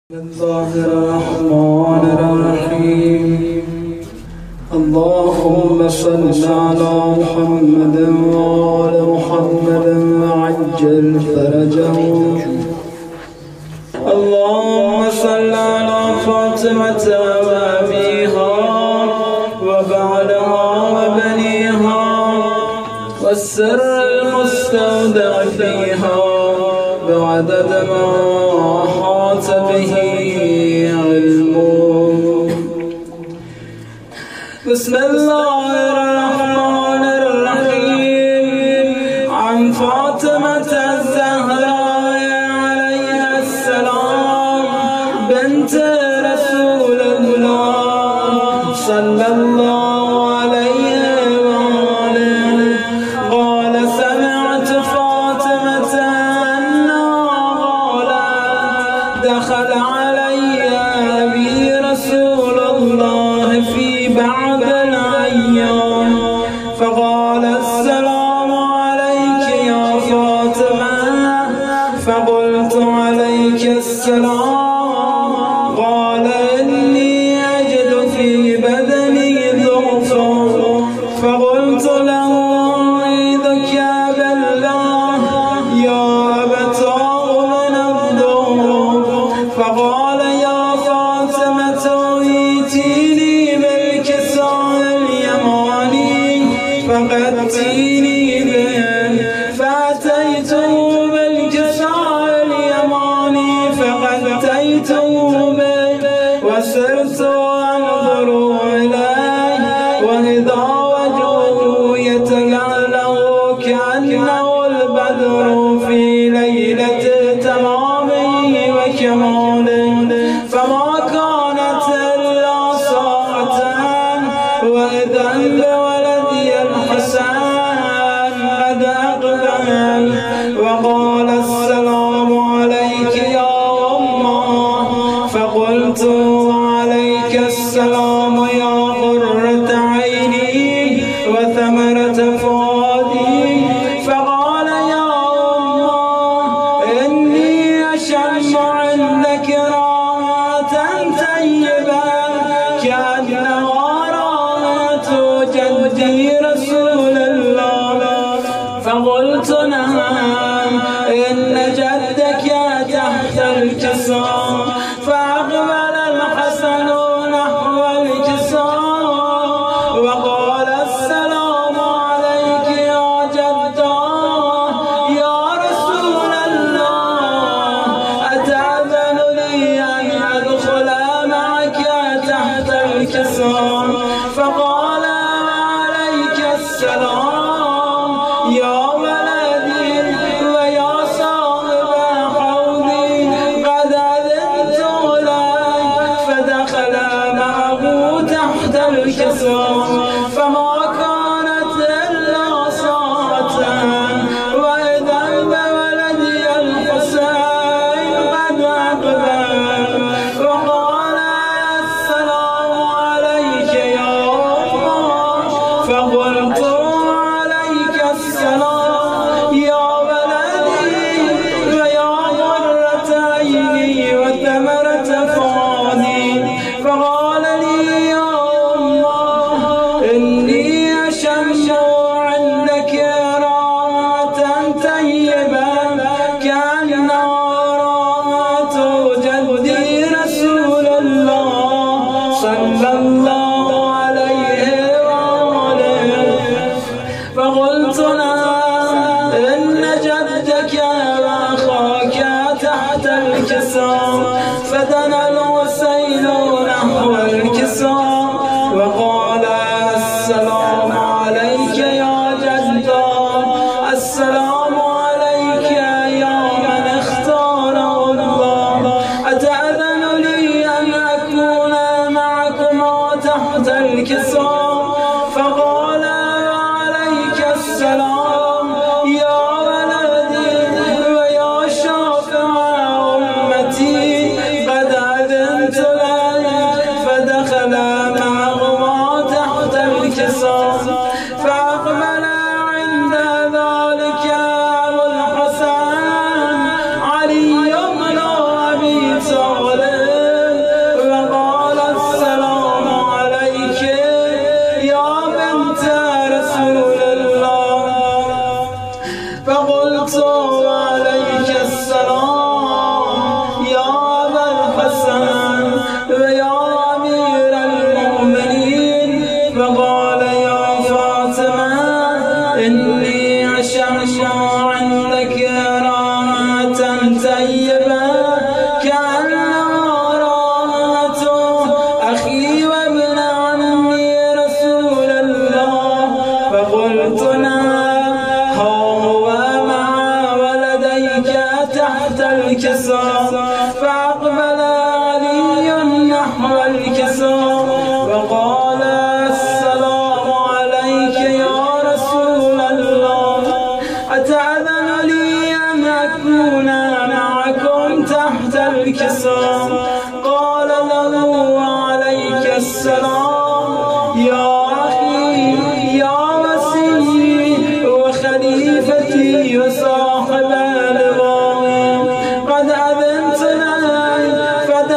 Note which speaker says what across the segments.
Speaker 1: الله الرحمن الرحيم. اللهم صل على محمد وآل محمد وعجل فرجهم. اللهم صل على فاطمة وأبيها وبعلها وبنيها والسر المستودع فيها بعدد ما أحاط به علمه. بسم الله الرحمن الرحيم. عن فاطمة الزهراء عليها السلام بنت رسول الله صلى الله عليه وآله قال سمعت فاطمة دخل علي أبي رسول الله في بعض الأيام فقال السلام عليك يا فاطمة فقلت عليك السلام. قال إني أجد في بدني ضعفا فقلت له أعيذك يا بالله يا أبتاه من الضعف. فقال يا فاطمة ائتيني بالكساء اليماني فقدتيني به. فأتيته بالكساء اليماني فقدتيته به وسرت أنظر إليه وإذا وجهه يتلألأ كأنه البدر في ليلة تمامه وكماله. فما كانت إلا ساعة وإذا بولدي الحسن قد أقبل وقال السلام عليك يا أمه. فقلت عليك السلام يا قرة عيني وثمرة فؤادي. فقال يا أمه إني أشم عندك رائحة طيبة كأنها رائحة جدي رسول الله. فقلت نعم إن جدك تحت الكساء. فأقبل الحسن نحو الكساء وقال السلام عليك يا جداه يا رسول الله أتأذن لي أن أدخل معك تحت الكساء. فقال عليك السلام يا ولدي ويا صاحب حوضي قد أذنت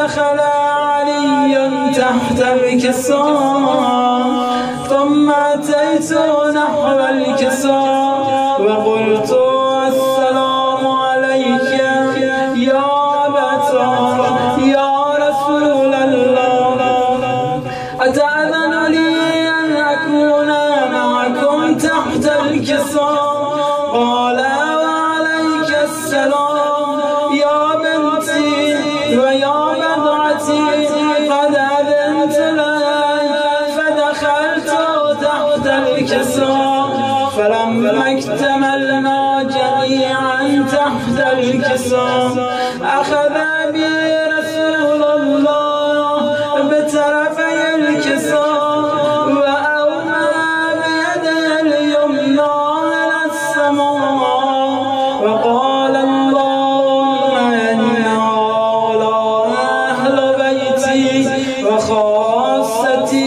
Speaker 1: فدخل علي تحت الكساء ثم أتيت نحو الكساء وقلت السلام عليك يا أبتا يا رسول الله أتأذن لي أن أكون معكم تحت الكساء؟ قال وعليك السلام يا بنتي ويا بضعتي قد أذنت لك. فدخلت تحت الكساء فلما اكتملنا جميعا تحت الكساء أخذ بي رسول الله بطرفي الكساء وأومى بيده اليمنى على السماء وقال اللهم إن هؤلاء أهل بيتي وخاصتي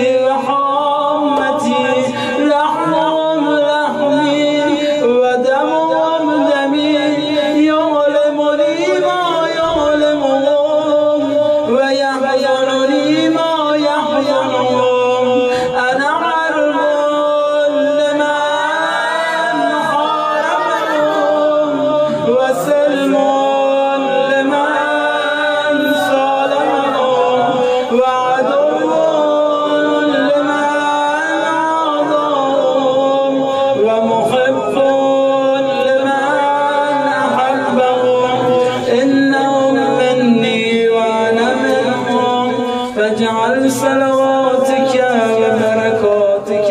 Speaker 1: وحامتي لحمهم لحمي ودمهم دمي يعلمني ما يعلمهم ويحزنني ما يحزنهم. أنا عرب لمن حاربهم وسلم لمن صالحهم وعدو لمن عاداهم ومحب لمن أحبهم. إنهم مني وأنا منهم فاجعل صلواتك وبركاتك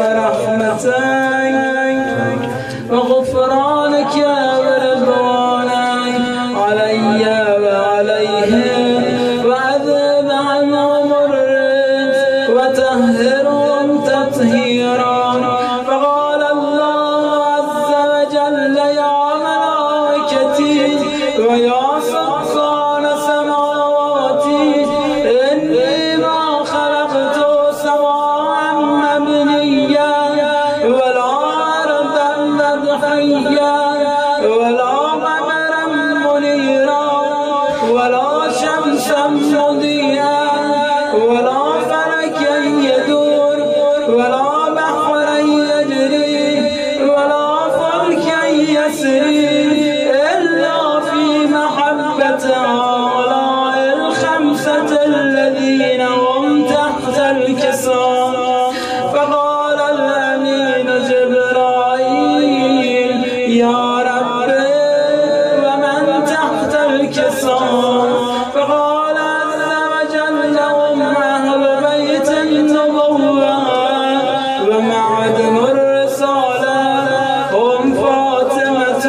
Speaker 1: ورحمتك وغفرانك ورضوانك علي وعليهم وأذهب عنهم الرجس وطهرهم تطهيرا. فقال الله عز وجل يا ملائكتي ويا سلطان سماواتي إني ما خلقت سماء مبنيا ولا أرضا مدحيا ولا قمرا منيرا ولا شمسا مضيئا ولا فلكا يدور ولا بحرا يجري ولا فلكا يسري إلا في محبة هؤلاء الخمسة الذين هم تحت الكساء. فقال الأمين جبرائيل يا رب ومن تحت الكساء؟ فقال عز وجل هم أهل بيت النبوة ومعدن الرسالة هم فاطمة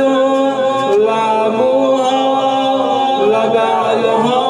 Speaker 1: وأبوها وبعلها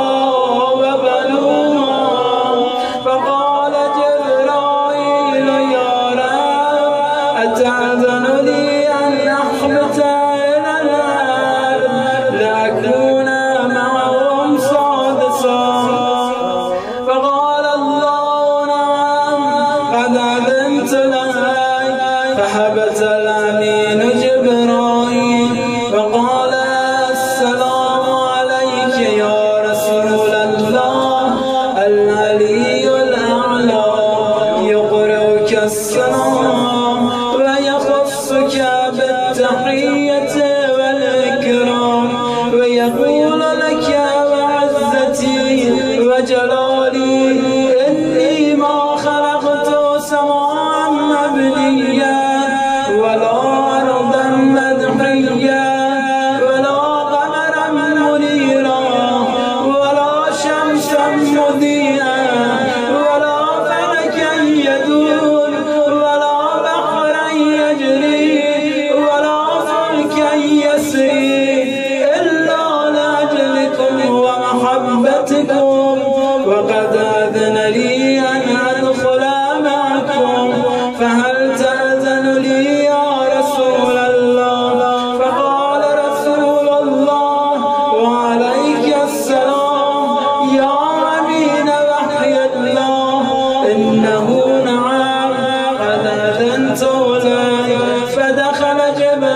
Speaker 1: وبنوها. فقال جبرائيل يا رب أتأذن لي أن أحبط إلى الأرض لأكون معهم سادسا؟ فقال الله نعم قد أذنت لك. فهبط الأمين جبرائيل وقال السلام عليك يا رسول الله. العلي الأعلى يقرئك السلام ويخصك بالتحية والإكرام ويقول لك وعزتي وجلالي إني ما خلقت سماء مبنيا ولا أرضا مدحيا ولا قمرا منيرا ولا شمسا مضيئا ولا فلكا يدور ولا بحرا يجري ولا فلكا يسري إلا لأجلكم ومحبتكم. وقد أذن لي أن أدخل معكم فهل تأذن لي يا رسول الله؟ فقال رسول الله وعليك السلام يا أمين وحي الله إنه نعم قد أذنت لك. فدخل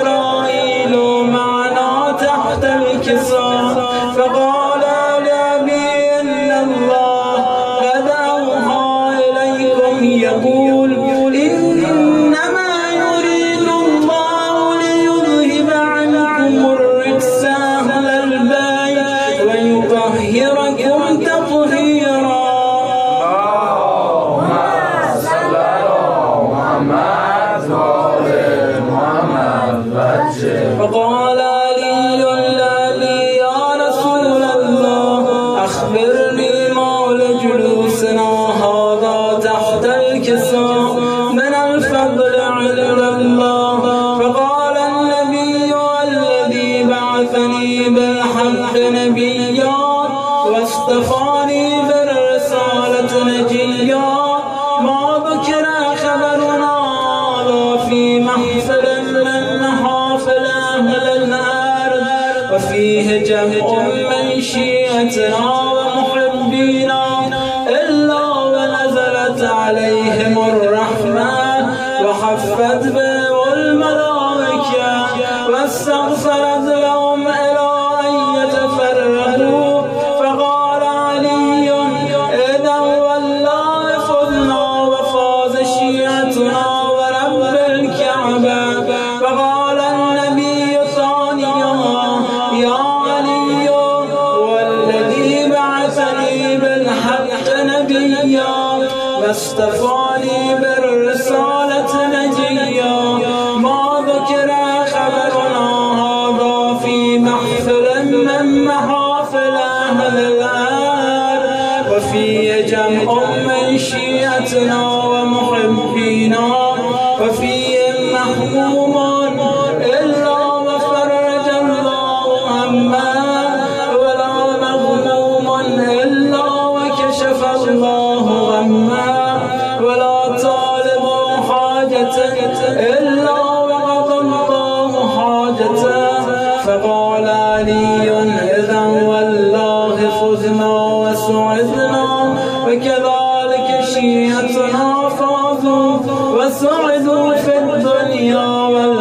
Speaker 1: جبرائيل معنا تحت الكساء فقال لأبي ويطهركم تطهيرا. فقال علي الذي يا رسول الله أخبرني مول جلوسنا هذا تحت الكساء من الفضل عند الله. فقال النبي الذي بعثني بالحق نبيا واصطفاني بالرسالة نجيا ما ذكر خبرنا في محفل من محافل أهل الأرض وفيه جمع من شيعتنا ومحبينا إلا ونزلت عليهم الرحمة وحفت بهم الملائكة واستغفرت لهم إلى أن يتفرقوا. فقال علي إذا والله فزنا وفاز شيعتنا ورب الكعبة. فقال النبي ثانيا يا علي والذي بعثني بالحق نبيا واصطفاني بالرسالة نجيا ما ذكر خبرنا هذا في محفل من محافل أهل الأرض وفيه جمع من شيعتنا ومحبينا وفيهم محموم إلا وفرج الله همه ولا مغموم إلا وكشف الله غمه ولا طالب حاجة إلا وقضى الله حاجته. فقال علي إذا والله فزنا وسعدنا وكذلك شيعتنا فازوا وسعدوا في الدنيا والآخرة.